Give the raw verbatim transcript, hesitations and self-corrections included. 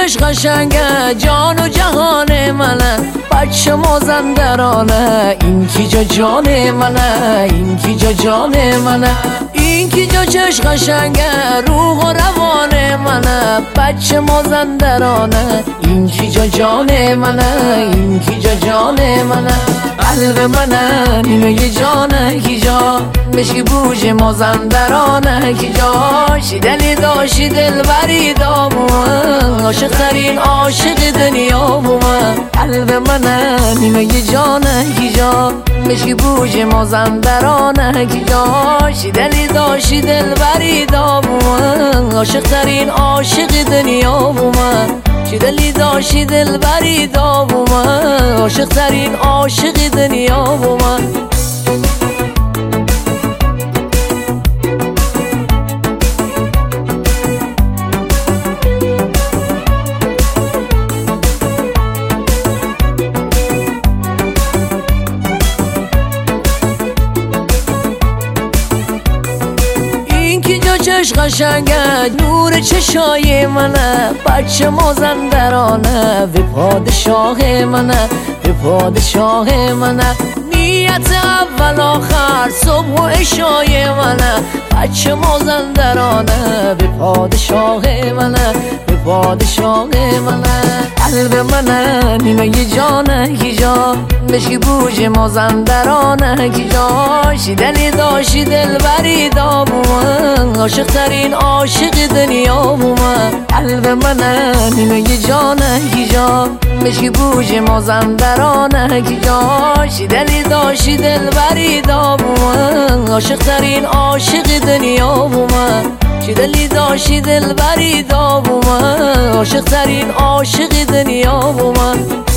چش قشنگه جان و جهان منه، بچه مازندرانه این کی جا جان منه، این کی جا جان منه، این کی جا چش قشنگه روح و روان منه، بچه مازندرانه این کی جا جان منه، این کی جا جان منه، قلب منه نیمه جانه کی جا مشکی بوج مازندرانه کی جا شیدنی داشتی دل بری دامون عاشق ترین عاشق دنیا بومن، قلب منه نیمه جانه کی جا مشکی بوج مازندرانه کی جا شیدنی داشتی دل بری دامون عاشق ترین عاشق دنیا بومن، چی دلی داشتی دل بری دامون عاشق ترین عاشق دنیا بومن. چش قشنگه نور چشای منه، بچه مازندرانه و پادشاه منه، و پادشاه منه، نیت اول آخر صبح و عشای منه، بچه مازندرانه و پادشاه منه، و پادشاه منه، قلب منه نیمه جانه کی جا مشکی بوج مازندرانه کی جا شیدنی داشتی دل بری دامون عاشق ترین عاشق دنیا بومن، قلب منه نیمه جانه کی جا مشکی بوج مازندرانه کی جا شیدنی داشتی دل بری دامون عاشق ترین عاشق دنیا بومن، چی دلی داشتی دل بری دامون عاشق ترین عاشق دنیا بومن.